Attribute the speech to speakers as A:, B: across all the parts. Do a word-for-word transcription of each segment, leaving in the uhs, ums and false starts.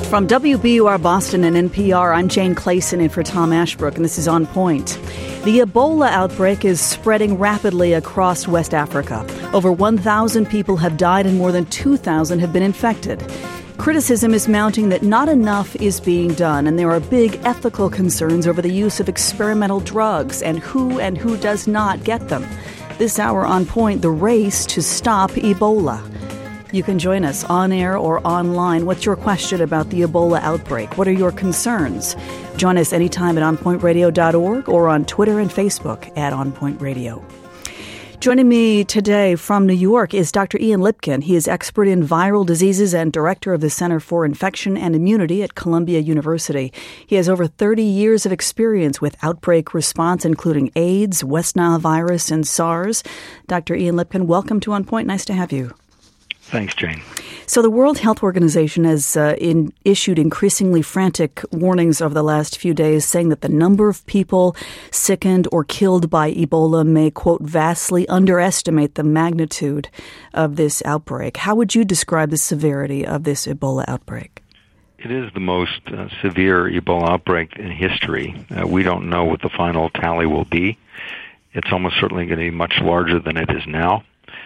A: From W B U R Boston and N P R, I'm Jane Clayson in for Tom Ashbrook, and this is On Point. The Ebola outbreak is spreading rapidly across West Africa. Over one thousand people have died and more than two thousand have been infected. Criticism is mounting that not enough is being done, and there are big ethical concerns over the use of experimental drugs and who and who does not get them. This hour on Point, the race to stop Ebola. You can join us on air or online. What's your question about the Ebola outbreak? What are your concerns? Join us anytime at on point radio dot org or on Twitter and Facebook at On Point Radio. Joining me today from New York is Doctor Ian Lipkin. He is expert in viral diseases and director of the Center for Infection and Immunity at Columbia University. He has over thirty years of experience with outbreak response, including AIDS, West Nile virus, and SARS. Doctor Ian Lipkin, welcome to On Point. Nice to have you.
B: Thanks, Jane.
A: So the World Health Organization has uh, in, issued increasingly frantic warnings over the last few days, saying that the number of people sickened or killed by Ebola may, quote, vastly underestimate the magnitude of this outbreak. How would you describe the severity of this Ebola outbreak?
B: It is the most uh, severe Ebola outbreak in history. Uh, we don't know what the final tally will be. It's almost certainly going to be much larger than it is now.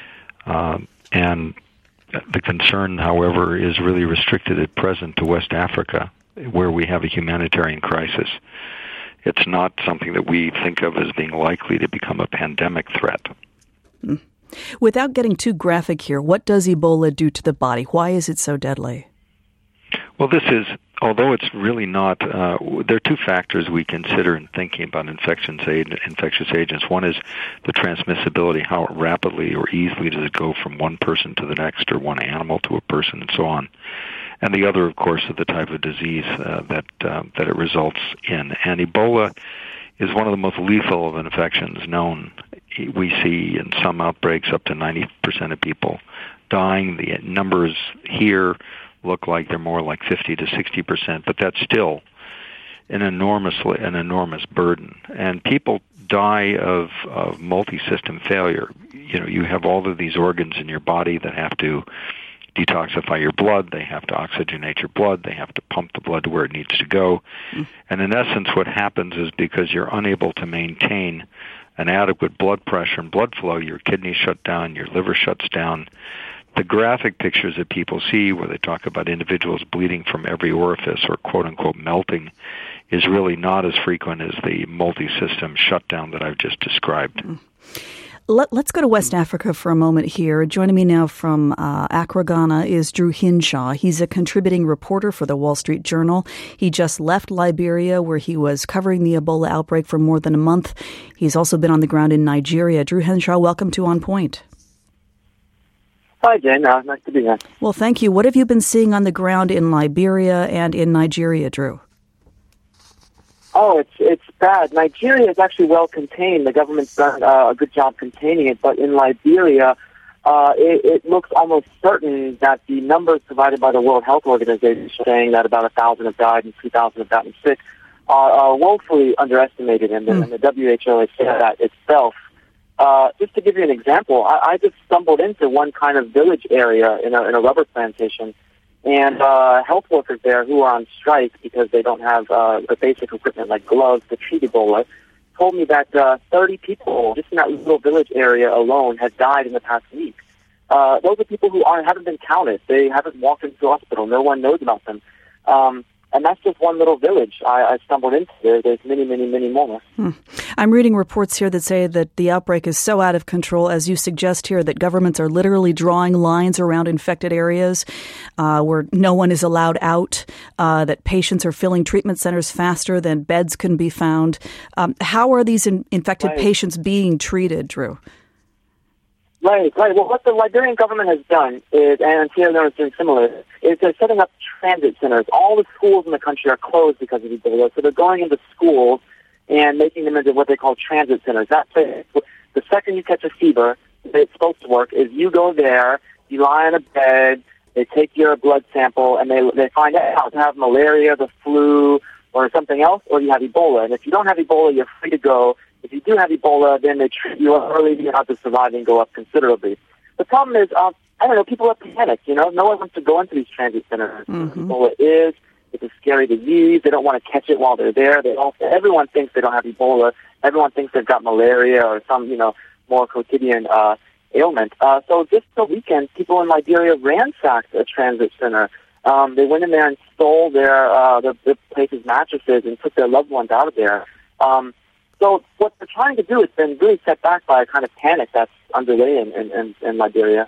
B: Uh, and The concern, however, is really restricted at present to West Africa, where we have a humanitarian crisis. It's not something that we think of as being likely to become a pandemic threat.
A: Mm. Without getting too graphic here, what does Ebola do to the body? Why is it so deadly?
B: Well, this is, although it's really not, uh, there are two factors we consider in thinking about infections, infectious agents. One is the transmissibility, how rapidly or easily does it go from one person to the next or one animal to a person and so on. And the other, of course, is the type of disease uh, that, uh, that it results in. And Ebola is one of the most lethal of infections known. We see in some outbreaks up to ninety percent of people dying. The numbers here look like they're more like fifty to sixty percent, but that's still an enormously an enormous burden. And people die of, of multi-system failure. You know, you have all of these organs in your body that have to detoxify your blood, they have to oxygenate your blood, they have to pump the blood to where it needs to go. Mm. And in essence, what happens is because you're unable to maintain an adequate blood pressure and blood flow, your kidneys shut down, your liver shuts down. The graphic pictures that people see where they talk about individuals bleeding from every orifice or quote-unquote melting is really not as frequent as the multi-system shutdown that I've just described.
A: Let, let's go to West Africa for a moment here. Joining me now from uh, Accra, Ghana is Drew Hinshaw. He's a contributing reporter for the Wall Street Journal. He just left Liberia, where he was covering the Ebola outbreak for more than a month. He's also been on the ground in Nigeria. Drew Hinshaw, welcome to On Point.
C: Hi, Jen. Uh, nice to be here.
A: Well, thank you. What have you been seeing on the ground in Liberia and in Nigeria, Drew?
C: Oh, it's it's bad. Nigeria is actually well contained. The government's done uh, a good job containing it. But in Liberia, uh, it, it looks almost certain that the numbers provided by the World Health Organization, saying that about one thousand have died and two thousand have gotten sick, are, are woefully underestimated. And the, mm. and the W H O has said that itself. Uh, just to give you an example, I, I just stumbled into one kind of village area in a, in a rubber plantation, and uh, health workers there who are on strike because they don't have uh, the basic equipment like gloves to treat Ebola told me that uh, thirty people just in that little village area alone had died in the past week. Uh, those are people who aren't, haven't been counted. They haven't walked into the hospital. No one knows about them. Um, And that's just one little village I, I stumbled into. There, there's many, many, many more.
A: Hmm. I'm reading reports here that say that the outbreak is so out of control, as you suggest here, that governments are literally drawing lines around infected areas uh, where no one is allowed out, uh, that patients are filling treatment centers faster than beds can be found. Um, how are these in- infected right. patients being treated, Drew?
C: Right, right. Well, what the Liberian government has done is, and Sierra Leone is doing similar, is they're setting up transit centers. All the schools in the country are closed because of Ebola, so they're going into schools and making them into what they call transit centers. That's it. The second you catch a fever, it's supposed to work, is you go there, you lie on a bed, they take your blood sample, and they they find out if you have malaria, the flu, or something else, or you have Ebola. And if you don't have Ebola, you're free to go. If you do have Ebola, then they treat you early, your odds of surviving go up considerably. The problem is, um, I don't know, people are panicked, you know. No one wants to go into these transit centers. Mm-hmm. Ebola is, It's a scary disease. They don't want to catch it while they're there. They all, everyone thinks they don't have Ebola. Everyone thinks they've got malaria or some, you know, more quotidian uh, ailment. Uh, so just the weekend, people in Liberia ransacked a transit center. Um, they went in there and stole their, uh, their, their place's mattresses and took their loved ones out of there. Um, so what they're trying to do has been really set back by a kind of panic that's underway in, in, in, in Liberia.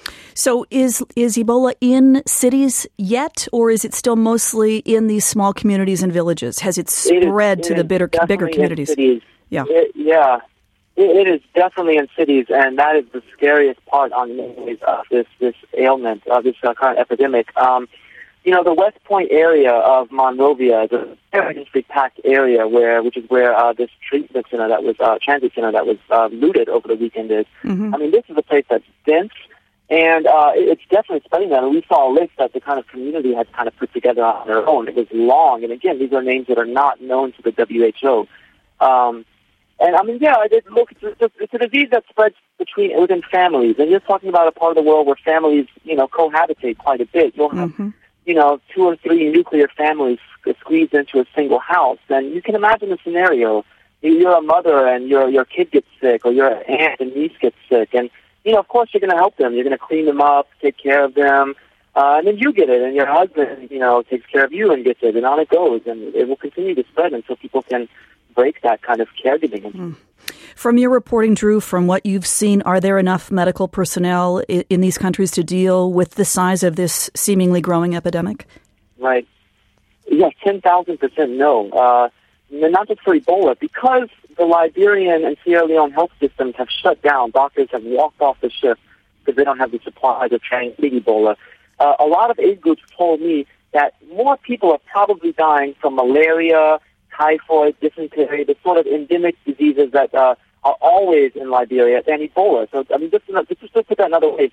A: So is is Ebola in cities yet, or is it still mostly in these small communities and villages? Has it spread
C: it is,
A: to
C: it
A: the bigger, bigger communities?
C: Cities.
A: Yeah.
C: It, yeah. It, it is definitely in cities, and that is the scariest part on many ways of this, this ailment, of this uh, current epidemic. Um, you know, the West Point area of Monrovia is a very densely packed area, where which is where uh, this treatment center that was uh, transit center that was uh, looted over the weekend is. Mm-hmm. I mean, this is a place that's dense. And uh, it's definitely spreading that. And we saw a list that the kind of community had kind of put together on their own. It was long. And again, these are names that are not known to the W H O. Um, and I mean, yeah, it, look, it's a, it's a disease that spreads between within families. And you're talking about a part of the world where families, you know, cohabitate quite a bit. You'll have, mm-hmm. you know, two or three nuclear families squeezed into a single house. And you can imagine the scenario. You're a mother and your your kid gets sick, or your aunt and niece gets sick, and you know, of course, you're going to help them. You're going to clean them up, take care of them, uh, and then you get it, and your husband, you know, takes care of you and gets it, and on it goes, and it will continue to spread until people can break that kind of caregiving.
A: Mm. From your reporting, Drew, from what you've seen, are there enough medical personnel in, in these countries to deal with the size of this seemingly growing epidemic?
C: Right. Yes, ten thousand percent no. Uh, not just for Ebola, because the Liberian and Sierra Leone health systems have shut down. Doctors have walked off the ship because they don't have the supplies of trying to treat Ebola. Uh, a lot of aid groups told me that more people are probably dying from malaria, typhoid, dysentery, the sort of endemic diseases that uh, are always in Liberia than Ebola. So, I mean, just, just to put that another way,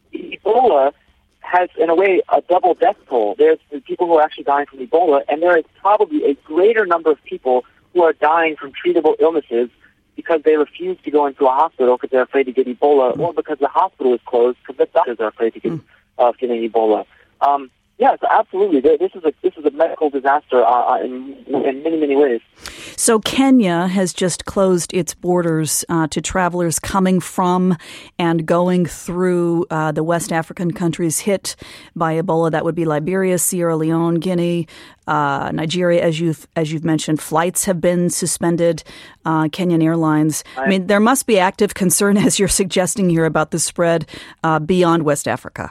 C: Ebola has, in a way, a double death toll. There's the people who are actually dying from Ebola, and there is probably a greater number of people who are dying from treatable illnesses because they refuse to go into a hospital because they're afraid to get Ebola, mm. or because the hospital is closed because the doctors are afraid to get mm. uh, getting Ebola. Um, yeah, so absolutely, this is a this is a medical disaster uh, in in many many ways.
A: So Kenya has just closed its borders uh, to travelers coming from and going through uh, the West African countries hit by Ebola. That would be Liberia, Sierra Leone, Guinea, uh, Nigeria. As you've as you've mentioned, flights have been suspended. Uh, Kenyan Airlines. I mean, there must be active concern, as you're suggesting here, about the spread uh, beyond West Africa.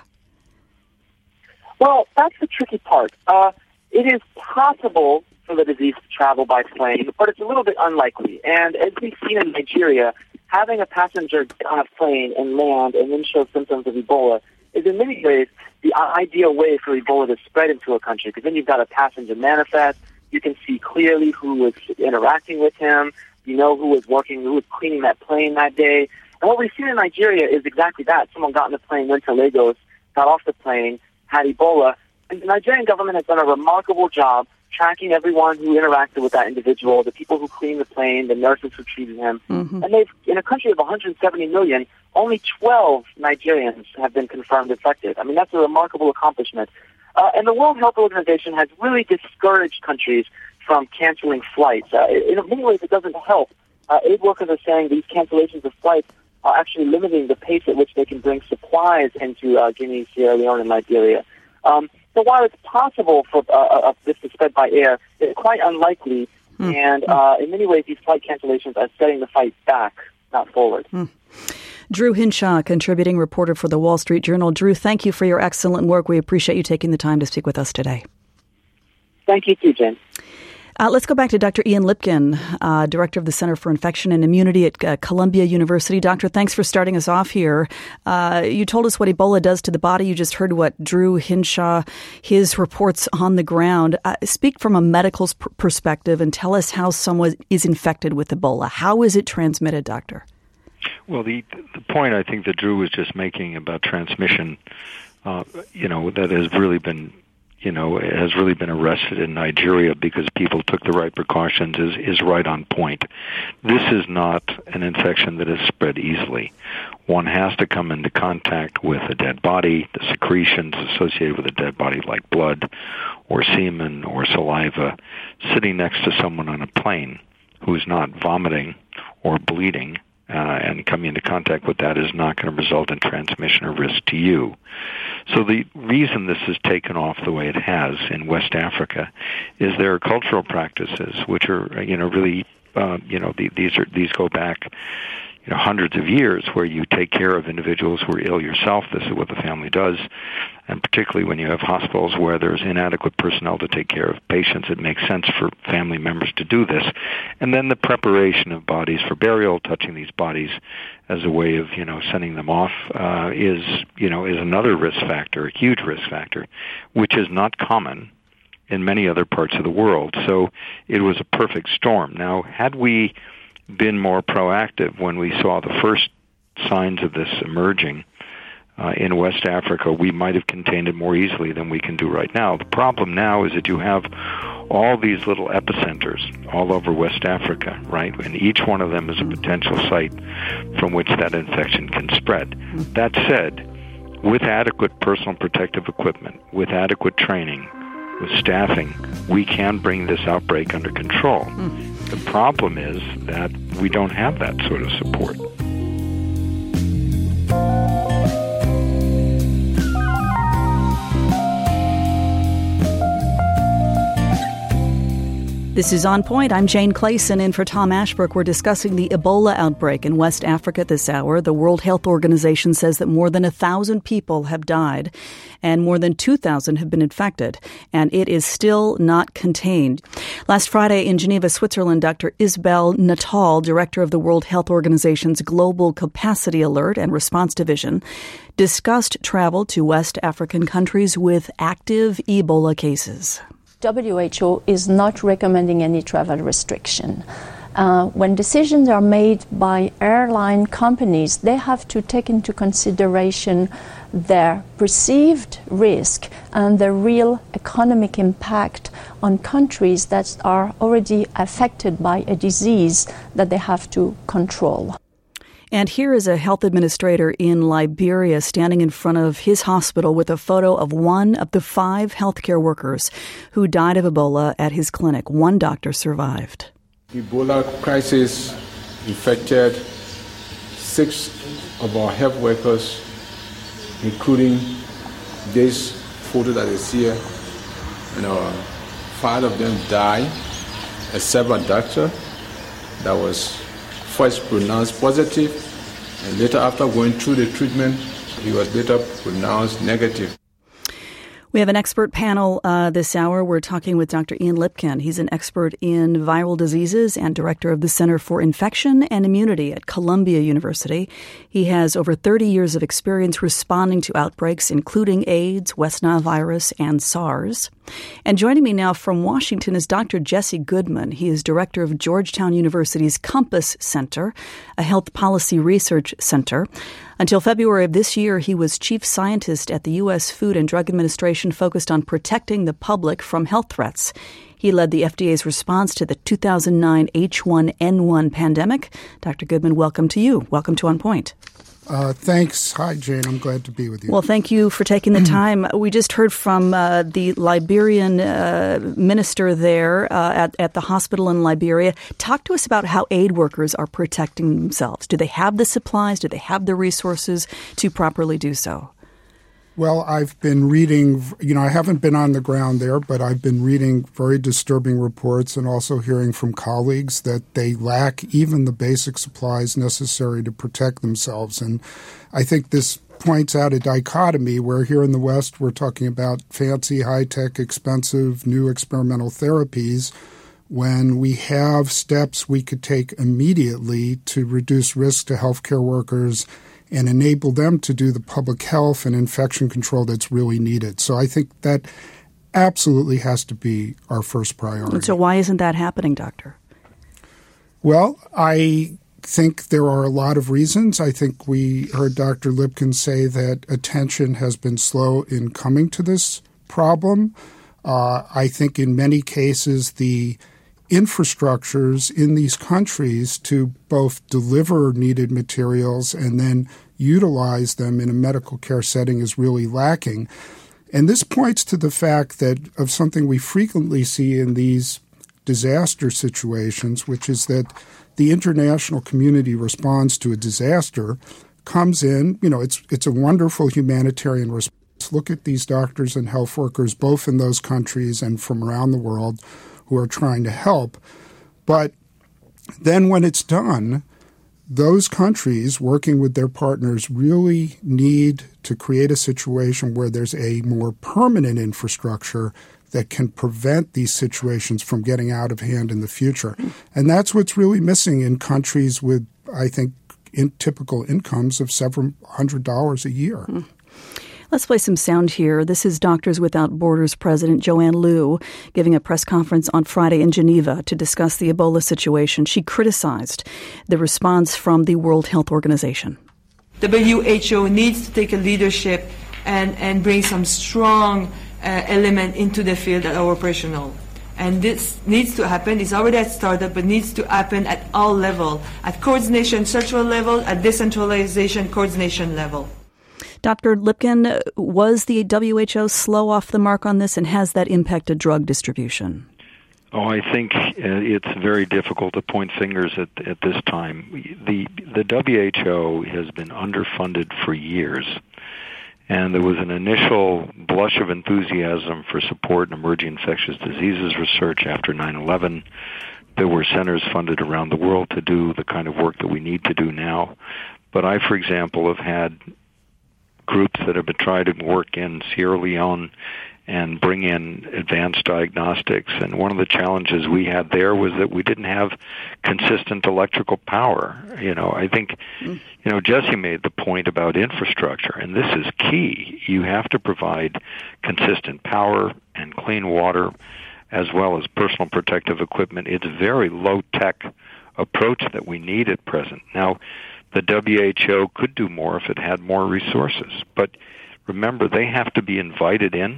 C: Well, that's the tricky part. Uh, it is possible for the disease to travel by plane, but it's a little bit unlikely. And as we've seen in Nigeria, having a passenger get on a plane and land and then show symptoms of Ebola is in many ways the ideal way for Ebola to spread into a country, because then you've got a passenger manifest, you can see clearly who was interacting with him, you know who was working, who was cleaning that plane that day. And what we've seen in Nigeria is exactly that. Someone got on the plane, went to Lagos, got off the plane, had Ebola, and the Nigerian government has done a remarkable job tracking everyone who interacted with that individual, the people who cleaned the plane, the nurses who treated him. Mm-hmm. And they've, in a country of one hundred seventy million, only twelve Nigerians have been confirmed infected. I mean, that's a remarkable accomplishment. Uh, and the World Health Organization has really discouraged countries from canceling flights. Uh, in many ways, it doesn't help. Uh, aid workers are saying these cancellations of flights are actually limiting the pace at which they can bring supplies into uh, Guinea, Sierra Leone, and Liberia. Um, so while it's possible for uh, uh, this to spread by air, it's quite unlikely. Mm. And uh, in many ways, these flight cancellations are setting the fight back, not forward.
A: Mm. Drew Hinshaw, contributing reporter for the Wall Street Journal. Drew, thank you for your excellent work. We appreciate you taking the time to speak with us today.
C: Thank you too, Jen.
A: Uh, let's go back to Doctor Ian Lipkin, uh, director of the Center for Infection and Immunity at uh, Columbia University. Doctor, thanks for starting us off here. Uh, you told us what Ebola does to the body. You just heard what Drew Hinshaw, his reports on the ground. Uh, speak from a medical pr- perspective and tell us how someone is infected with Ebola. How is it transmitted, Doctor?
B: Well, the the point I think that Drew was just making about transmission, uh, you know, that has really been you know, has really been arrested in Nigeria because people took the right precautions is, is right on point. This is not an infection that is spread easily. One has to come into contact with a dead body, the secretions associated with a dead body like blood or semen or saliva, sitting next to someone on a plane who's not vomiting or bleeding, uh, and coming into contact with that is not going to result in transmission or risk to you. So the reason this has taken off the way it has in West Africa is there are cultural practices which are, you know, really, uh, you know, the, these are these go back, you know, hundreds of years, where you take care of individuals who are ill yourself. This is what the family does. And particularly when you have hospitals where there's inadequate personnel to take care of patients, it makes sense for family members to do this. And then the preparation of bodies for burial, touching these bodies as a way of, you know, sending them off, uh, is, you know, is another risk factor, a huge risk factor, which is not common in many other parts of the world. So it was a perfect storm. Now, had we been more proactive when we saw the first signs of this emerging uh, in West Africa, we might have contained it more easily than we can do right now. The problem now is that you have all these little epicenters all over West Africa, right? And each one of them is a potential site from which that infection can spread. That said, with adequate personal protective equipment, with adequate training, with staffing, we can bring this outbreak under control. Mm. The problem is that we don't have that sort of support.
A: This is On Point. I'm Jane Clayson, in for Tom Ashbrook. We're discussing the Ebola outbreak in West Africa this hour. The World Health Organization says that more than one thousand people have died and more than two thousand have been infected, and it is still not contained. Last Friday in Geneva, Switzerland, Doctor Isabel Natal, director of the World Health Organization's Global Capacity Alert and Response Division, discussed travel to West African countries with active Ebola cases.
D: W H O is not recommending any travel restriction. Uh, when decisions are made by airline companies, they have to take into consideration their perceived risk and the real economic impact on countries that are already affected by a disease that they have to control.
A: And here is a health administrator in Liberia standing in front of his hospital with a photo of one of the five healthcare workers who died of Ebola at his clinic. One doctor survived.
E: Ebola crisis infected six of our health workers, including this photo that is here. And uh, five of them died, except a doctor that was first pronounced positive, and later, after going through the treatment, he was later pronounced negative.
A: We have an expert panel uh, this hour. We're talking with Doctor Ian Lipkin. He's an expert in viral diseases and director of the Center for Infection and Immunity at Columbia University. He has over thirty years of experience responding to outbreaks, including AIDS, West Nile virus, and SARS. And joining me now from Washington is Doctor Jesse Goodman. He is director of Georgetown University's Compass Center, a health policy research center. Until February of this year, he was chief scientist at the U S Food and Drug Administration, focused on protecting the public from health threats. He led the F D A's response to the two thousand nine H one N one pandemic. Doctor Goodman, welcome to you. Welcome to On Point.
F: Uh, thanks. Hi, Jane. I'm glad to be with you.
A: Well, thank you for taking the time. We just heard from uh, the Liberian uh, minister there uh, at, at the hospital in Liberia. Talk to us about how aid workers are protecting themselves. Do they have the supplies? Do they have the resources to properly do so?
F: Well, I've been reading, you know, I haven't been on the ground there, but I've been reading very disturbing reports and also hearing from colleagues that they lack even the basic supplies necessary to protect themselves. And I think this points out a dichotomy where here in the West we're talking about fancy, high-tech, expensive, new experimental therapies when we have steps we could take immediately to reduce risk to healthcare workers and enable them to do the public health and infection control that's really needed. So I think that absolutely has to be our first priority.
A: And so why isn't that happening, Doctor?
F: Well, I think there are a lot of reasons. I think we heard Doctor Lipkin say that attention has been slow in coming to this problem. Uh, I think in many cases the infrastructures in these countries to both deliver needed materials and then utilize them in a medical care setting is really lacking. And this points to the fact that of something we frequently see in these disaster situations, which is that the international community responds to a disaster, comes in, you know, it's it's a wonderful humanitarian response. Look at these doctors and health workers, both in those countries and from around the world, who are trying to help. But then when it's done, those countries working with their partners really need to create a situation where there's a more permanent infrastructure that can prevent these situations from getting out of hand in the future. And that's what's really missing in countries with, I think, in typical incomes of several hundred dollars a year. Mm.
A: Let's play some sound here. This is Doctors Without Borders President Joanne Liu giving a press conference on Friday in Geneva to discuss the Ebola situation. She criticized the response from the World Health Organization.
G: W H O needs to take a leadership and, and bring some strong uh, element into the field that are operational. And this needs to happen. It's already at startup, but needs to happen at all levels, at coordination, central level, at decentralization, coordination level.
A: Doctor Lipkin, was the W H O slow off the mark on this, and has that impacted drug distribution?
B: Oh, I think uh, it's very difficult to point fingers at, at this time. The the W H O has been underfunded for years, and there was an initial blush of enthusiasm for support in emerging infectious diseases research after nine eleven. There were centers funded around the world to do the kind of work that we need to do now. But I, for example, have had groups that have been trying to work in Sierra Leone and bring in advanced diagnostics. And one of the challenges we had there was that we didn't have consistent electrical power. You know, I think, you know, Jesse made the point about infrastructure, and this is key. You have to provide consistent power and clean water as well as personal protective equipment. It's a very low-tech approach that we need at present. Now, the W H O could do more if it had more resources. But remember, they have to be invited in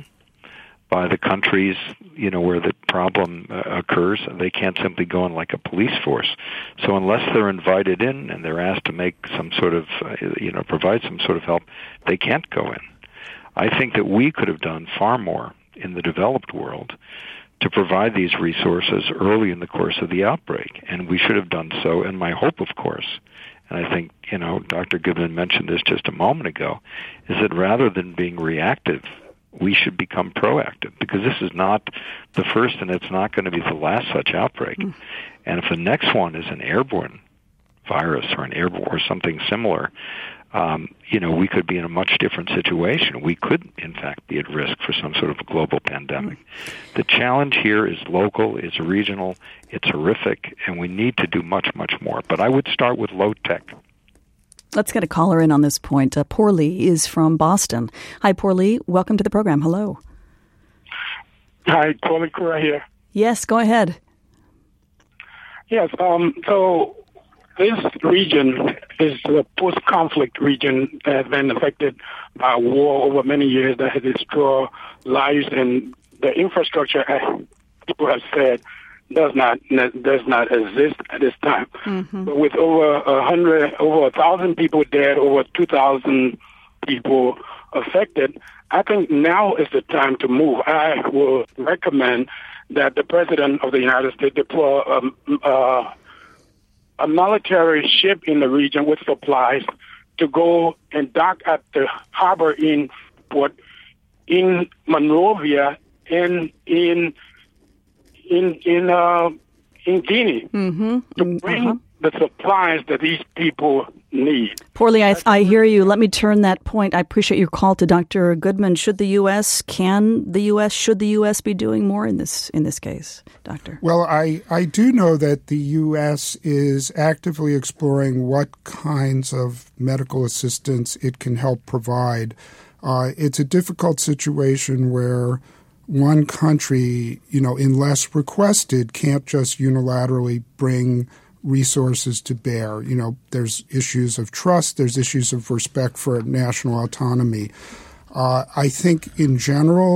B: by the countries, you know, where the problem uh, occurs. They can't simply go in like a police force. So unless they're invited in and they're asked to make some sort of, uh, you know, provide some sort of help, they can't go in. I think that we could have done far more in the developed world to provide these resources early in the course of the outbreak, and we should have done so. And my hope, of course, and I think, you know, Doctor Goodman mentioned this just a moment ago, is that rather than being reactive, we should become proactive, because this is not the first and it's not going to be the last such outbreak. Mm. And if the next one is an airborne virus or an airborne or something similar, um, you know, we could be in a much different situation. We could, in fact, be at risk for some sort of a global pandemic. Mm. The challenge here is local, it's regional, it's horrific, and we need to do much, much more. But I would start with low tech.
A: Let's get a caller in on this point. Uh, Poor Lee is from Boston. Hi, Poor Lee. Welcome to the program. Hello.
H: Hi, Paulie Kura here.
A: Yes, go ahead.
H: Yes, um, so this region is a post-conflict region that has been affected by war over many years that has destroyed lives, and the infrastructure, as people have said, does not does not exist at this time. Mm-hmm. But with over a hundred, over a thousand people dead, over two thousand people affected, I think now is the time to move. I will recommend that the President of the United States deploy um, uh, a military ship in the region with supplies to go and dock at the harbor in port in Monrovia and in in in uh, in Guinea
A: mm-hmm.
H: to bring uh-huh. the supplies that these people need.
A: Poor Lee, I, I hear you. Let me turn that point. I appreciate your call to Doctor Goodman. Should the U S, can the U S, should the U S be doing more in this in this case, Doctor?
F: Well, I, I do know that the U S is actively exploring what kinds of medical assistance it can help provide. Uh, it's a difficult situation where one country, you know, unless requested, can't just unilaterally bring resources to bear. You know, there's issues of trust, there's issues of respect for national autonomy. Uh, I think in general,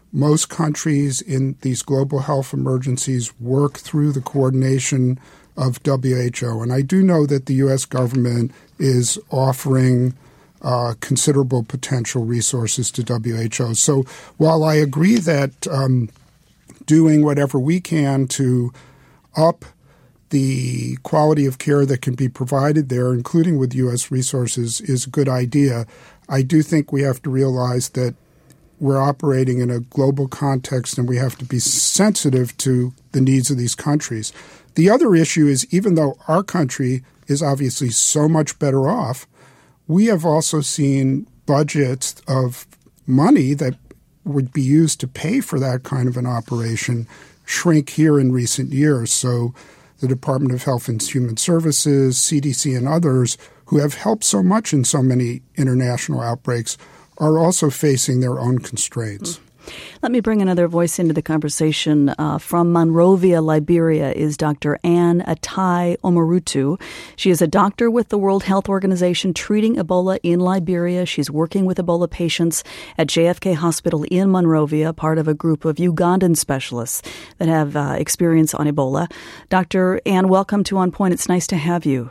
F: most countries in these global health emergencies work through the coordination of W H O. And I do know that the U S government is offering uh, considerable potential resources to W H O. So while I agree that um, doing whatever we can to up the quality of care that can be provided there, including with U S resources, is a good idea, I do think we have to realize that we're operating in a global context and we have to be sensitive to the needs of these countries. The other issue is, even though our country is obviously so much better off, we have also seen budgets of money that would be used to pay for that kind of an operation shrink here in recent years. So the Department of Health and Human Services, C D C, and others who have helped so much in so many international outbreaks are also facing their own constraints.
A: Let me bring another voice into the conversation. Uh, from Monrovia, Liberia, is Doctor Anne Atai Omorutu. She is a doctor with the World Health Organization treating Ebola in Liberia. She's working with Ebola patients at J F K Hospital in Monrovia, part of a group of Ugandan specialists that have uh, experience on Ebola. Doctor Anne, welcome to On Point. It's nice to have you.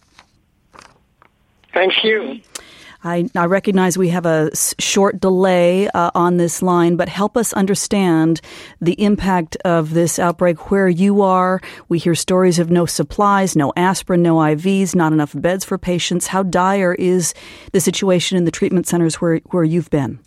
I: Thank you.
A: I, I recognize we have a short delay uh, on this line, but help us understand the impact of this outbreak where you are. We hear stories of no supplies, no aspirin, no I Vs, not enough beds for patients. How dire is the situation in the treatment centers where, where you've been?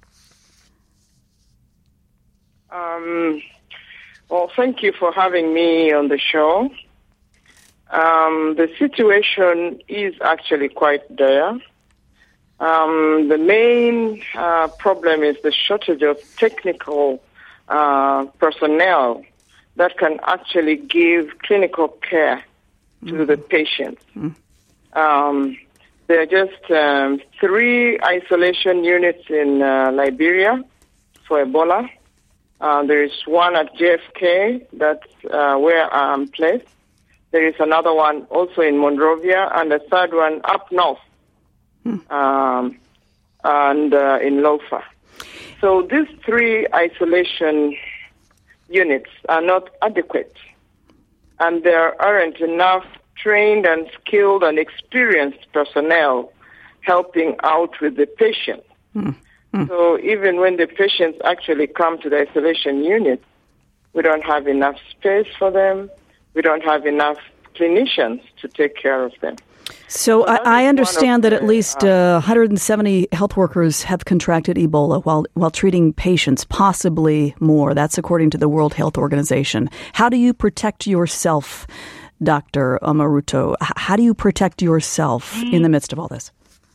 I: Um, well, thank you for having me on the show. Um, the situation is actually quite dire. Um, the main uh, problem is the shortage of technical uh, personnel that can actually give clinical care to mm-hmm. the patients. Mm-hmm. Um, there are just um, three isolation units in uh, Liberia for Ebola. Uh, there is one at J F K, that's uh, where I'm placed. There is another one also in Monrovia, and a third one up north. Hmm. Um, and uh, in Lofa. So these three isolation units are not adequate, and there aren't enough trained and skilled and experienced personnel helping out with the patients. Hmm. Hmm. So even when the patients actually come to the isolation unit, we don't have enough space for them. We don't have enough clinicians to take care of them.
A: So well, I, I understand that at least uh, one hundred seventy health workers have contracted Ebola while while treating patients, possibly more. That's according to the World Health Organization. How do you protect yourself, Doctor Omorutu? H- how do you protect yourself in the midst of all this?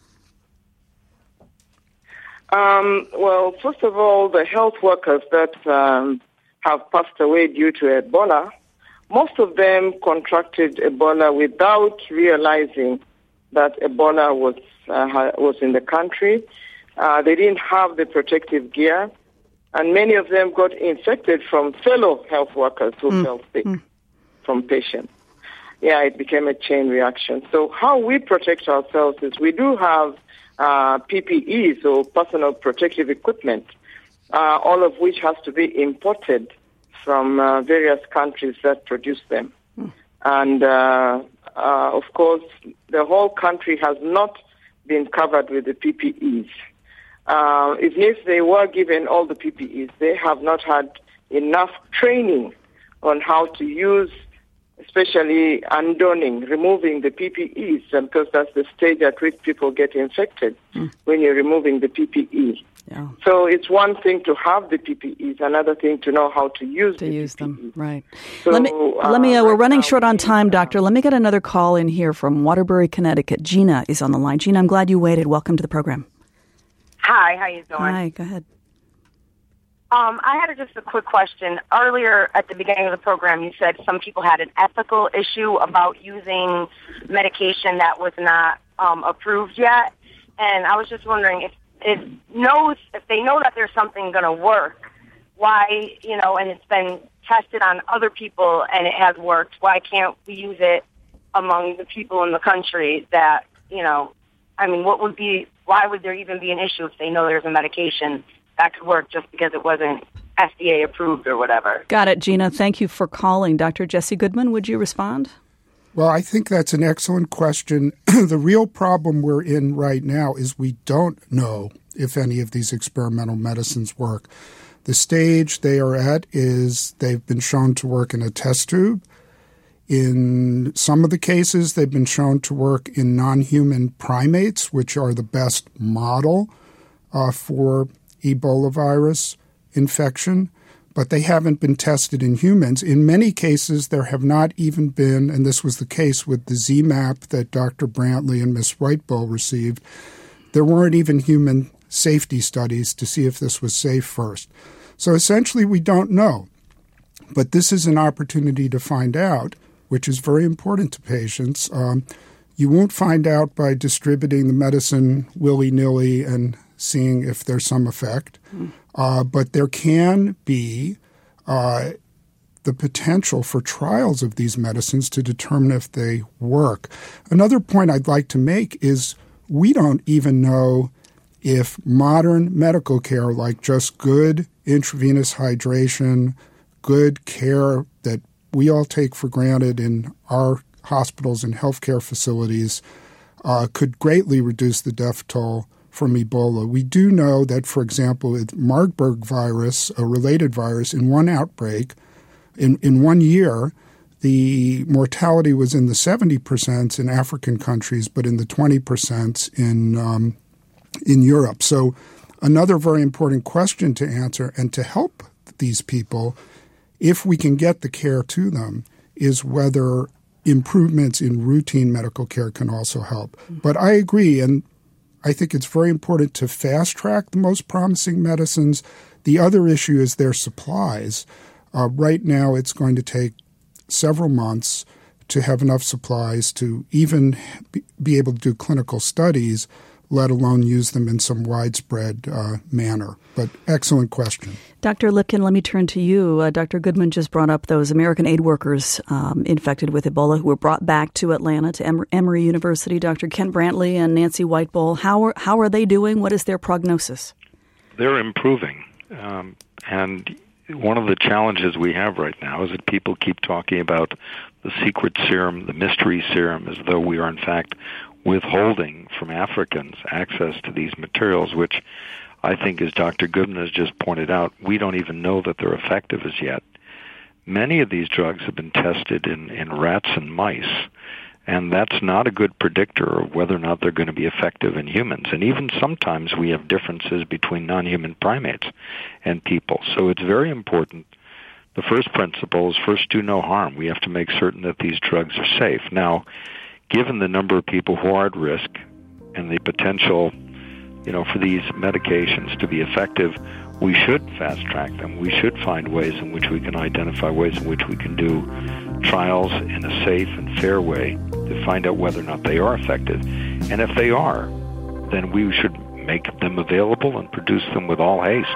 I: Um, well, first of all, the health workers that um, have passed away due to Ebola, most of them contracted Ebola without realizing that Ebola was uh, was in the country. Uh, they didn't have the protective gear, and many of them got infected from fellow health workers who mm. fell sick mm. from patients. Yeah, it became a chain reaction. So how we protect ourselves is we do have uh, P P Es, or personal protective equipment, uh, all of which has to be imported from uh, various countries that produce them. Mm. And, uh, uh, of course, the whole country has not been covered with the P P Es. Uh, even if they were given all the P P Es, they have not had enough training on how to use, especially undoning, removing the P P Es, because that's the stage at which people get infected mm. when you're removing the P P E. Yeah. So it's one thing to have the P P Es, another thing to know how to use
A: to
I: the
A: use
I: P P Es.
A: them. Right.
I: So,
A: let me. Uh, let me. Uh, we're running short on time, Doctor. Let me get another call in here from Waterbury, Connecticut. Gina is on the line. Gina, I'm glad you waited. Welcome to the program.
J: Hi. How you doing?
A: Hi. Go ahead.
J: Um, I had just a quick question. Earlier at the beginning of the program, you said some people had an ethical issue about using medication that was not um, approved yet, and I was just wondering if it knows if they know that there's something going to work, why, you know, and it's been tested on other people and it has worked, why can't we use it among the people in the country that, you know, I mean, what would be, why would there even be an issue if they know there's a medication that could work just because it wasn't F D A approved or whatever.
A: Got it, Gina. Thank you for calling. Doctor Jesse Goodman, would you respond?
F: Well, I think that's an excellent question. The real problem we're in right now is we don't know if any of these experimental medicines work. The stage they are at is they've been shown to work in a test tube. In some of the cases, they've been shown to work in non-human primates, which are the best model uh, for Ebola virus infection, but they haven't been tested in humans. In many cases, there have not even been, and this was the case with the Z MAP that Doctor Brantley and Miz Whitebowl received, there weren't even human safety studies to see if this was safe first. So essentially, we don't know. But this is an opportunity to find out, which is very important to patients. Um, you won't find out by distributing the medicine willy-nilly and seeing if there's some effect. Mm. Uh, but there can be uh, the potential for trials of these medicines to determine if they work. Another point I'd like to make is we don't even know if modern medical care, like just good intravenous hydration, good care that we all take for granted in our hospitals and healthcare facilities, uh, could greatly reduce the death toll from Ebola. We do know that, for example, with Marburg virus, a related virus, in one outbreak, in, in one year, the mortality was in the seventy percent in African countries, but in the twenty percent in um, in Europe. So another very important question to answer and to help these people, if we can get the care to them, is whether improvements in routine medical care can also help. But I agree, and I think it's very important to fast-track the most promising medicines. The other issue is their supplies. Uh, right now, it's going to take several months to have enough supplies to even be able to do clinical studies, let alone use them in some widespread uh, manner. But excellent question.
A: Doctor Lipkin, let me turn to you. Uh, Doctor Goodman just brought up those American aid workers um, infected with Ebola who were brought back to Atlanta, to em- Emory University. Doctor Kent Brantley and Nancy Whitebowl, how are, how are they doing? What is their prognosis?
B: They're improving. Um, and one of the challenges we have right now is that people keep talking about the secret serum, the mystery serum, as though we are, in fact, withholding from Africans access to these materials, which I think, as Doctor Goodman has just pointed out, we don't even know that they're effective as yet. Many of these drugs have been tested in, in rats and mice, and that's not a good predictor of whether or not they're going to be effective in humans. And even sometimes we have differences between non-human primates and people. So it's very important. The first principle is first do no harm. We have to make certain that these drugs are safe. Now, given the number of people who are at risk and the potential, you know, for these medications to be effective, we should fast-track them. We should find ways in which we can identify ways in which we can do trials in a safe and fair way to find out whether or not they are effective. And if they are, then we should make them available and produce them with all haste.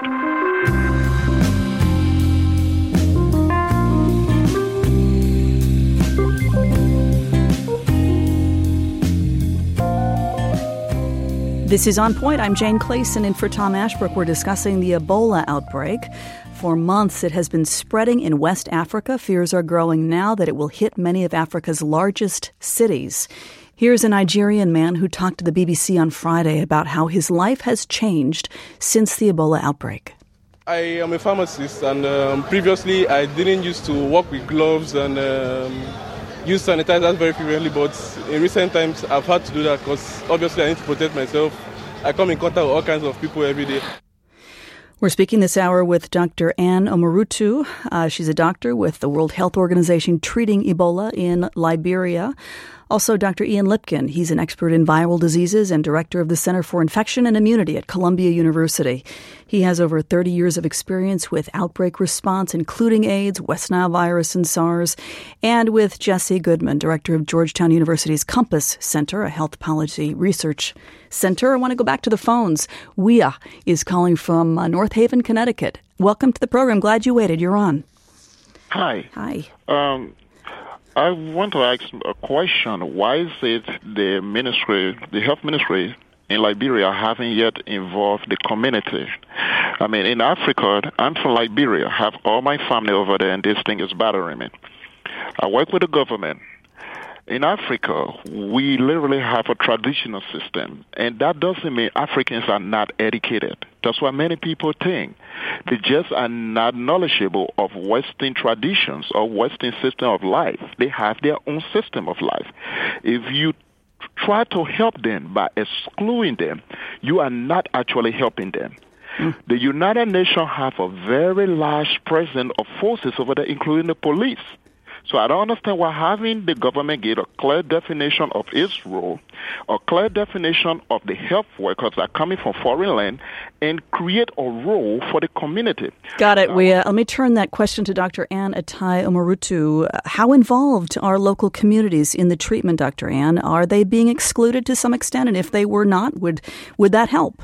A: This is On Point. I'm Jane Clayson in for Tom Ashbrook. We're discussing the Ebola outbreak. For months, it has been spreading in West Africa. Fears are growing now that it will hit many of Africa's largest cities. Here's a Nigerian man who talked to the B B C on Friday about how his life has changed since the Ebola outbreak.
K: I am a pharmacist, and um, previously I didn't used to work with gloves and um, use sanitizers very frequently, but in recent times I've had to do that because obviously I need to protect myself. I come in contact with all kinds of people every day.
A: We're speaking this hour with Doctor Anne Omorutu. Uh, she's a doctor with the World Health Organization treating Ebola in Liberia. Also, Doctor Ian Lipkin. He's an expert in viral diseases and director of the Center for Infection and Immunity at Columbia University. He has over thirty years of experience with outbreak response, including AIDS, West Nile virus, and SARS. And with Jesse Goodman, director of Georgetown University's Compass Center, a health policy research center. I want to go back to the phones. Wia is calling from uh, North Haven, Connecticut. Welcome to the program. Glad you waited. You're on.
L: Hi.
A: Hi.
L: Um, I want to ask a question. Why is it the ministry, the health ministry in Liberia haven't yet involved the community. I mean, in Africa, I'm from Liberia, have all my family over there, and this thing is bothering me. I work with the government. In Africa, we literally have a traditional system, and that doesn't mean Africans are not educated. That's what many people think. They just are not knowledgeable of Western traditions or Western system of life. They have their own system of life. If you try to help them by excluding them, you are not actually helping them. Mm. The United Nations have a very large presence of forces over there, including the police. So I don't understand why having the government get a clear definition of its role, a clear definition of the health workers that are coming from foreign land, and create a role for the community.
A: Got it. We, uh, let me turn that question to Doctor Ann Atai-Omorutu. How involved are local communities in the treatment, Doctor Ann? Are they being excluded to some extent? And if they were not, would would that help?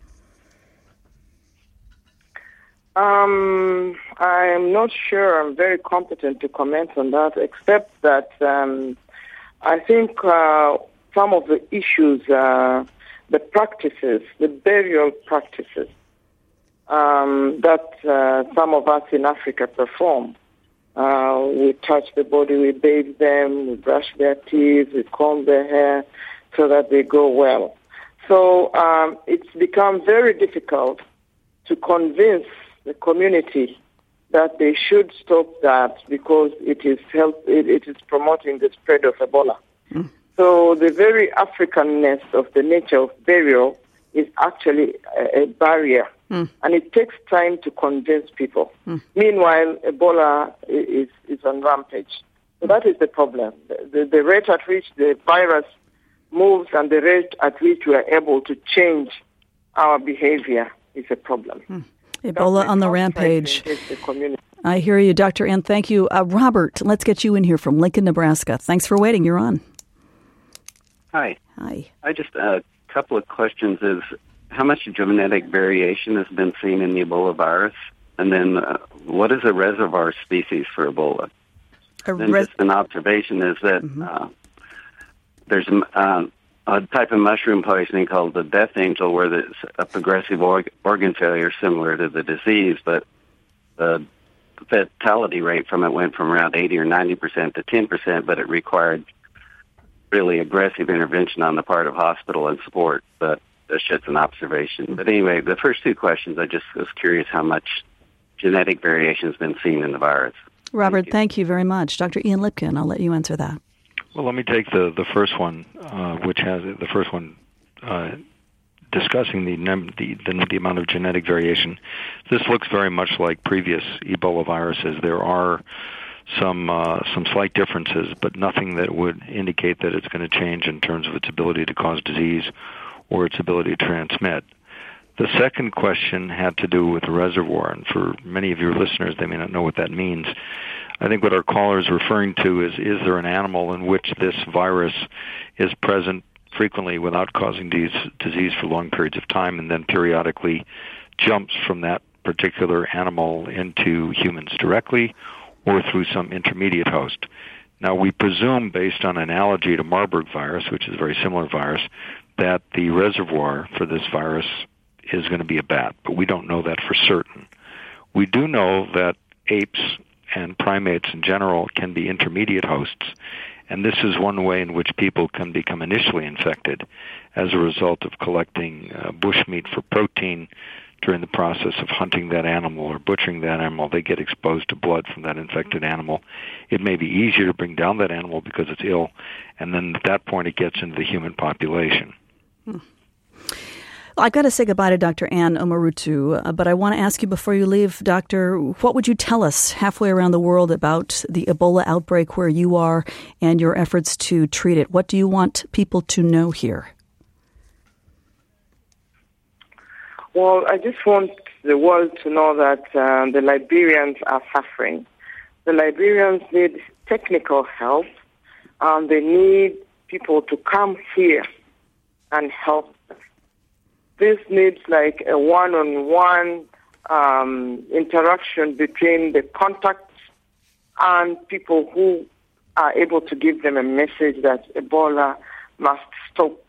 I: Um, I'm not sure I'm very competent to comment on that, except that um, I think uh, some of the issues, uh, the practices, the burial practices um, that uh, some of us in Africa perform. Uh, we touch the body, we bathe them, we brush their teeth, we comb their hair so that they go well. So um, it's become very difficult to convince the community that they should stop that because it is help, it, it is promoting the spread of Ebola. Mm. So the very Africanness of the nature of burial is actually a, a barrier, mm. and it takes time to convince people. Mm. Meanwhile, Ebola is, is on rampage. So that is the problem. The, the, the rate at which the virus moves and the rate at which we are able to change our behavior is a problem. Mm.
A: Ebola on the rampage. I hear you, Doctor Ann. Thank you. Uh, Robert, let's get you in here from Lincoln, Nebraska. Thanks for waiting. You're on.
M: Hi.
A: Hi.
M: I just, a uh, couple of questions is, how much genetic variation has been seen in the Ebola virus? And then uh, what is a reservoir species for Ebola?
A: A
M: then
A: res-
M: just an observation is that mm-hmm. uh, there's um, a type of mushroom poisoning called the death angel, where there's a progressive org- organ failure similar to the disease, but the fatality rate from it went from around eighty or ninety percent to ten percent, but it required really aggressive intervention on the part of hospital and support. But that's just an observation. But anyway, the first two questions, I just was curious how much genetic variation has been seen in the virus.
A: Robert, thank you,
M: thank
A: you very much. Doctor Ian Lipkin, I'll let you answer that.
B: Well, let me take the, the first one, uh, which has the first one uh, discussing the, the the the amount of genetic variation. This looks very much like previous Ebola viruses. There are some uh, some slight differences, but nothing that would indicate that it's going to change in terms of its ability to cause disease or its ability to transmit. The second question had to do with the reservoir, and for many of your listeners, they may not know what that means. I think what our caller is referring to is, is there an animal in which this virus is present frequently without causing these disease for long periods of time, and then periodically jumps from that particular animal into humans directly or through some intermediate host. Now, we presume, based on analogy to Marburg virus, which is a very similar virus, that the reservoir for this virus is going to be a bat, but we don't know that for certain. We do know that apes and primates in general can be intermediate hosts, and this is one way in which people can become initially infected as a result of collecting uh, bushmeat for protein during the process of hunting that animal or butchering that animal. They get exposed to blood from that infected animal. It may be easier to bring down that animal because it's ill, and then at that point it gets into the human population.
A: Hmm. I've got to say goodbye to Doctor Ann Omorutu, uh, but I want to ask you before you leave, Doctor, what would you tell us halfway around the world about the Ebola outbreak where you are and your efforts to treat it? What do you want people to know here?
I: Well, I just want the world to know that uh, the Liberians are suffering. The Liberians need technical help. Um, they need people to come here and help them. This needs like a one-on-one um, interaction between the contacts and people who are able to give them a message that Ebola must stop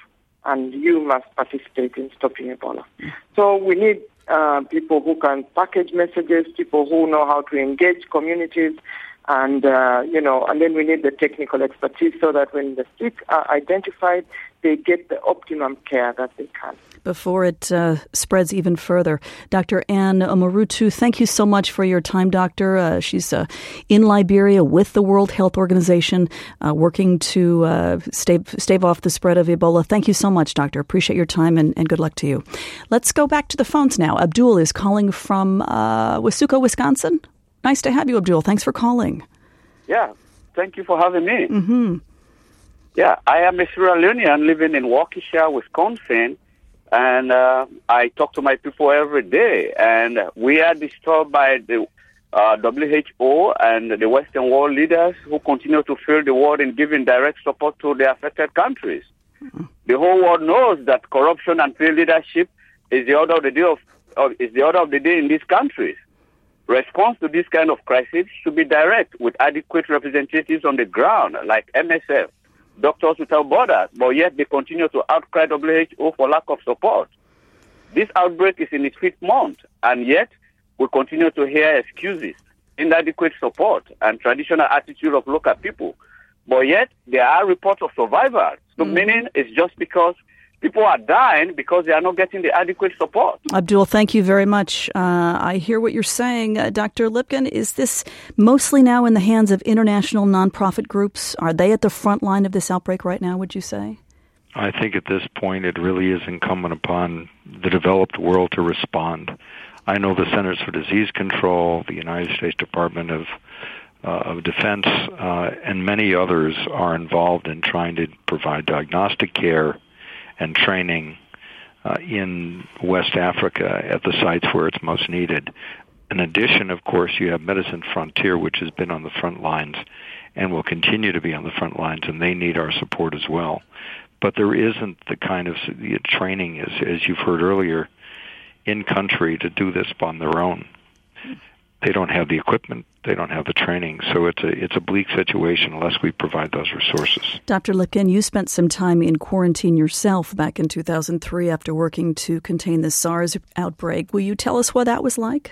I: and you must participate in stopping Ebola. So we need uh, people who can package messages, people who know how to engage communities, and, uh, you know, and then we need the technical expertise so that when the sick are identified, they get the optimum care that they can.
A: Before it uh, spreads even further. Doctor Anne Omorutu, thank you so much for your time, Doctor. Uh, she's uh, in Liberia with the World Health Organization, uh, working to uh, stave, stave off the spread of Ebola. Thank you so much, Doctor. Appreciate your time, and, and good luck to you. Let's go back to the phones now. Abdul is calling from uh, Wasuka, Wisconsin. Nice to have you, Abdul. Thanks for calling.
N: Yeah, thank you for having me.
A: Mm-hmm.
N: Yeah, I am a Sierra Leonean living in Waukesha, Wisconsin, and uh, I talk to my people every day, and we are disturbed by the uh, W H O and the Western world leaders who continue to fail the world in giving direct support to the affected countries. Mm-hmm. The whole world knows that corruption and failed leadership is the order of the day of, of is the order of the day in these countries. Response to this kind of crisis should be direct, with adequate representatives on the ground, like M S F, Doctors Without Borders, but yet they continue to outcry W H O for lack of support. This outbreak is in its fifth month, and yet we continue to hear excuses, inadequate support, and traditional attitude of local people. But yet there are reports of survivors. So mm. meaning it's just because people are dying because they are not getting the adequate support.
A: Abdul, thank you very much. Uh, I hear what you're saying. Uh, Doctor Lipkin, is this mostly now in the hands of international nonprofit groups? Are they at the front line of this outbreak right now, would you say?
B: I think at this point it really is incumbent upon the developed world to respond. I know the Centers for Disease Control, the United States Department of uh, of Defense, uh, and many others are involved in trying to provide diagnostic care and training uh, in West Africa at the sites where it's most needed. In addition, of course, you have Medicine Frontier, which has been on the front lines and will continue to be on the front lines, and they need our support as well. But there isn't the kind of training, as, as you've heard earlier, in country to do this on their own. They don't have the equipment, they don't have the training, so it's a it's a bleak situation unless we provide those resources.
A: Doctor Lipkin, you spent some time in quarantine yourself back in two thousand three after working to contain the SARS outbreak. Will you tell us what that was like?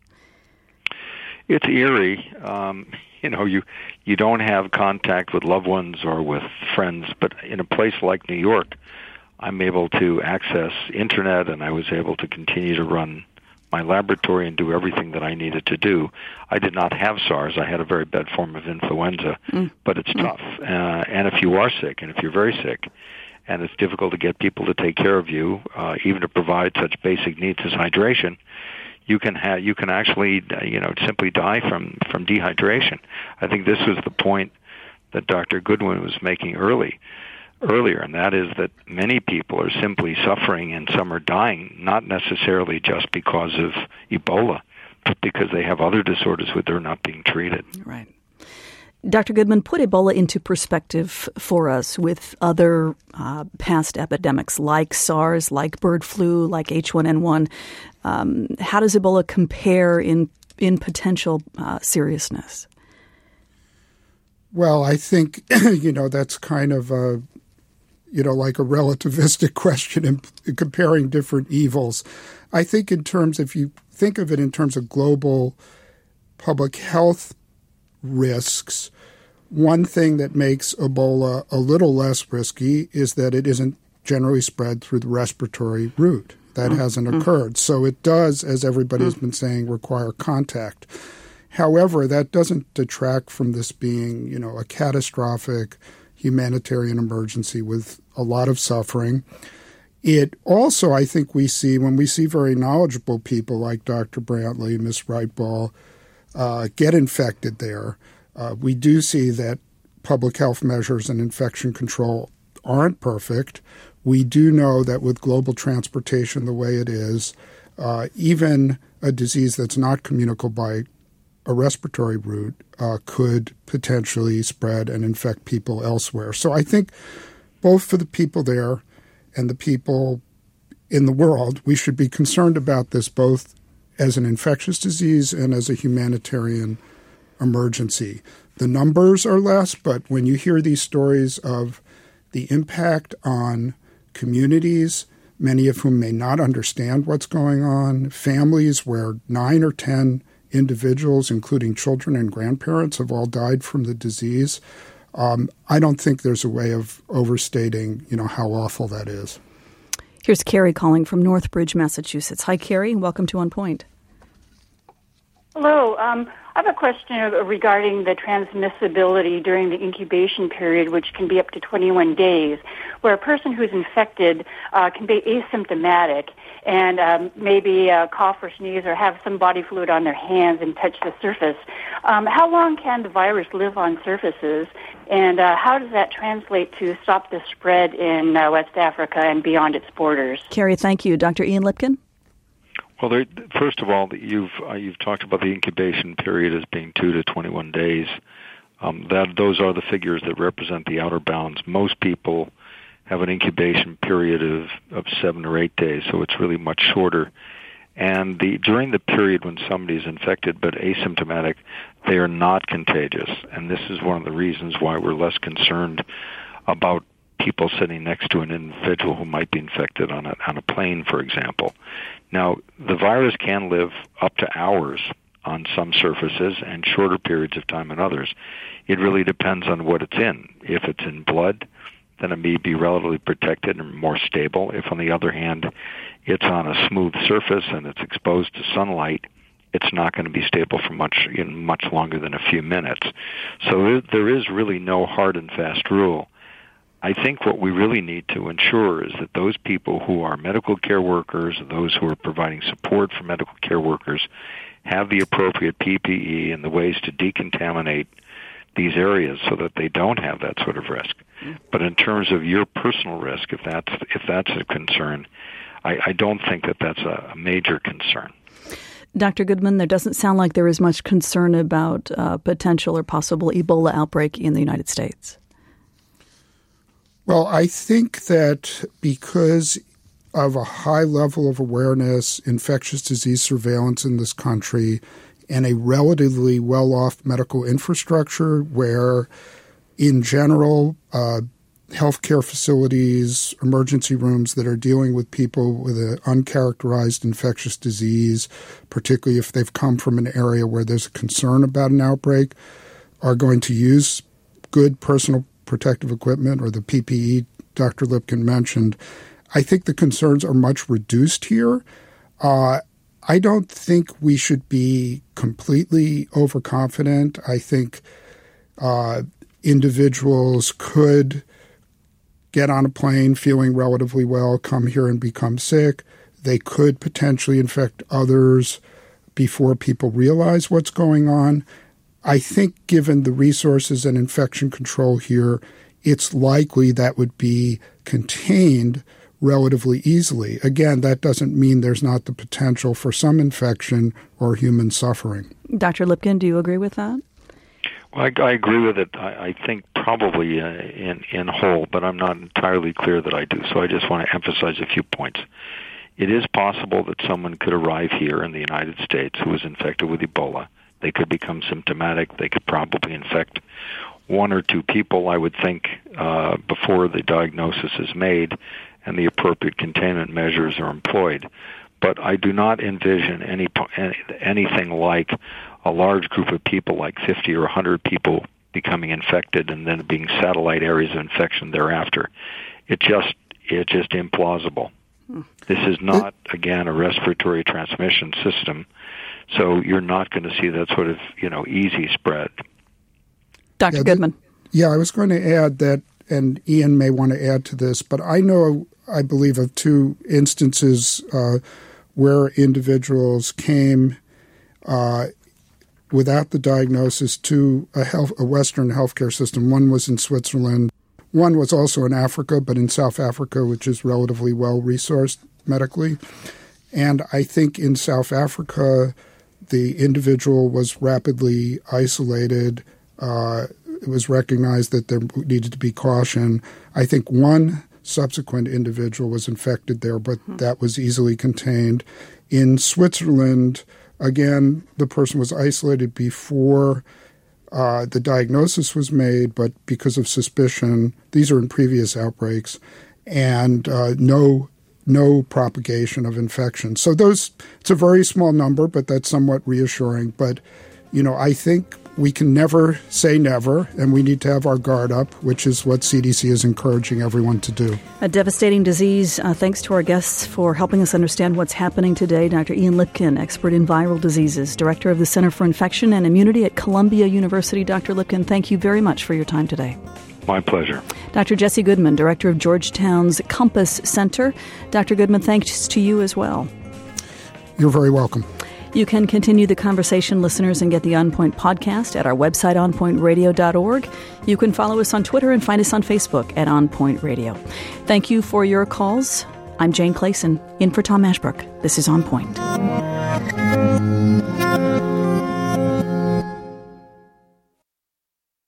B: It's eerie. Um, you know, you you don't have contact with loved ones or with friends, but in a place like New York, I'm able to access internet, and I was able to continue to run my laboratory and do everything that I needed to do. I did not have SARS. I had a very bad form of influenza, mm. but it's mm. tough. Uh, and if you are sick, and if you're very sick, and it's difficult to get people to take care of you, uh, even to provide such basic needs as hydration, you can have you can actually uh, you know simply die from from dehydration. I think this was the point that Doctor Goodwin was making early. earlier, and that is that many people are simply suffering and some are dying, not necessarily just because of Ebola, but because they have other disorders where they're not being treated.
A: Right. Doctor Goodman, put Ebola into perspective for us with other uh, past epidemics like SARS, like bird flu, like H one N one. Um, how does Ebola compare in, in potential uh, seriousness?
F: Well, I think, you know, that's kind of a you know, like a relativistic question in, in comparing different evils. I think in terms, if you think of it in terms of global public health risks, one thing that makes Ebola a little less risky is that it isn't generally spread through the respiratory route. That mm-hmm. hasn't occurred. So it does, as everybody's mm-hmm. been saying, require contact. However, that doesn't detract from this being, you know, a catastrophic humanitarian emergency with a lot of suffering. It also, I think we see, when we see very knowledgeable people like Doctor Brantley, Miz Wright-Ball, uh, get infected there, uh, we do see that public health measures and infection control aren't perfect. We do know that with global transportation the way it is, uh, even a disease that's not communicable by a respiratory route uh, could potentially spread and infect people elsewhere. So I think both for the people there and the people in the world, we should be concerned about this both as an infectious disease and as a humanitarian emergency. The numbers are less, but when you hear these stories of the impact on communities, many of whom may not understand what's going on, families where nine or ten individuals, including children and grandparents, have all died from the disease. Um, I don't think there's a way of overstating, you know, how awful that is.
A: Here's Carrie calling from Northbridge, Massachusetts. Hi, Carrie. Welcome to On Point.
O: Hello. Um, I have a question regarding the transmissibility during the incubation period, which can be up to twenty-one days, where a person who's infected uh, can be asymptomatic and um, maybe uh, cough or sneeze or have some body fluid on their hands and touch the surface. Um, how long can the virus live on surfaces, and uh, how does that translate to stop the spread in uh, West Africa and beyond its borders?
A: Carrie, thank you. Doctor Ian Lipkin?
B: Well, there, first of all, you've uh, you've talked about the incubation period as being two to twenty-one days. Um, that those are the figures that represent the outer bounds. Most people have an incubation period of, of seven or eight days, so it's really much shorter. And the during the period when somebody is infected but asymptomatic, they are not contagious. And this is one of the reasons why we're less concerned about people sitting next to an individual who might be infected on a, on a plane, for example. Now, the virus can live up to hours on some surfaces and shorter periods of time on others. It really depends on what it's in. If it's in blood, then it may be relatively protected and more stable. If, on the other hand, it's on a smooth surface and it's exposed to sunlight, it's not going to be stable for much, you know, much longer than a few minutes. So there is really no hard and fast rule. I think what we really need to ensure is that those people who are medical care workers, those who are providing support for medical care workers, have the appropriate P P E and the ways to decontaminate these areas so that they don't have that sort of risk. But in terms of your personal risk, if that's if that's a concern, I, I don't think that that's a, a major concern.
A: Doctor Goodman, there doesn't sound like there is much concern about uh, potential or possible Ebola outbreak in the United States.
F: Well, I think that because of a high level of awareness, infectious disease surveillance in this country, and a relatively well-off medical infrastructure where, in general, uh, healthcare facilities, emergency rooms that are dealing with people with an uncharacterized infectious disease, particularly if they've come from an area where there's a concern about an outbreak, are going to use good personal protective equipment or the P P E Doctor Lipkin mentioned. I think the concerns are much reduced here. Uh, I don't think we should be completely overconfident. I think uh, individuals could get on a plane feeling relatively well, come here and become sick. They could potentially infect others before people realize what's going on. I think given the resources and infection control here, it's likely that would be contained relatively easily. Again, that doesn't mean there's not the potential for some infection or human suffering.
A: Doctor Lipkin, do you agree with that?
B: Well, I, I agree with it. I, I think probably uh, in, in whole, but I'm not entirely clear that I do. So I just want to emphasize a few points. It is possible that someone could arrive here in the United States who was infected with Ebola. They could become symptomatic. They could probably infect one or two people, I would think, uh, before the diagnosis is made and the appropriate containment measures are employed. But I do not envision any anything like a large group of people, like fifty or one hundred people, becoming infected and then being satellite areas of infection thereafter. It just it's just implausible. Hmm. This is not, again, a respiratory transmission system. So you're not going to see that sort of, you know, easy spread.
A: Doctor
F: Yeah,
A: Goodman.
F: Yeah, I was going to add that, and Ian may want to add to this, but I know, I believe, of two instances uh, where individuals came uh, without the diagnosis to a, health, a Western healthcare system. One was in Switzerland. One was also in Africa, but in South Africa, which is relatively well-resourced medically. And I think in South Africa, the individual was rapidly isolated. Uh, it was recognized that there needed to be caution. I think one subsequent individual was infected there, but mm-hmm. that was easily contained. In Switzerland, again, the person was isolated before uh, the diagnosis was made, but because of suspicion, these are in previous outbreaks, and uh, no no propagation of infection. So those, it's a very small number, but that's somewhat reassuring. But, you know, I think we can never say never, and we need to have our guard up, which is what C D C is encouraging everyone to do.
A: A devastating disease. Uh, thanks to our guests for helping us understand what's happening today. Doctor Ian Lipkin, expert in viral diseases, director of the Center for Infection and Immunity at Columbia University. Doctor Lipkin, thank you very much for your time today.
B: My pleasure.
A: Doctor Jesse Goodman, director of Georgetown's Compass Center. Doctor Goodman, thanks to you as well.
F: You're very welcome.
A: You can continue the conversation, listeners, and get the On Point podcast at our website, on point radio dot org. You can follow us on Twitter and find us on Facebook at On Point Radio. Thank you for your calls. I'm Jane Clayson, in for Tom Ashbrook. This is On Point.